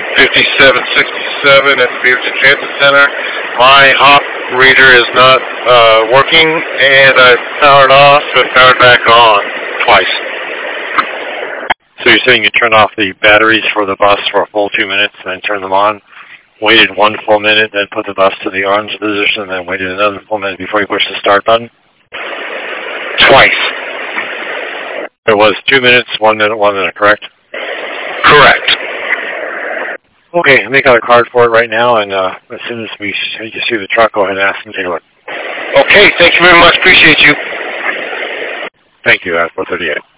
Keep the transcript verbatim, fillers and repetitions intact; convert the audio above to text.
fifty-seven sixty-seven at the Beaverton Transit Center. My hop reader is not uh, working, and I powered off and powered back on twice. So you're saying you turned off the batteries for the bus for a full two minutes, and then turned them on, waited one full minute, then put the bus to the orange position, and then waited another full minute before you pushed the start button? Twice. It was two minutes, one minute, one minute, correct? Correct. Okay, make out a card for it right now, and uh, as soon as we you see the truck, go ahead and ask them to take a look. Okay, thank you very much. Appreciate you. Thank you, uh, four thirty-eight.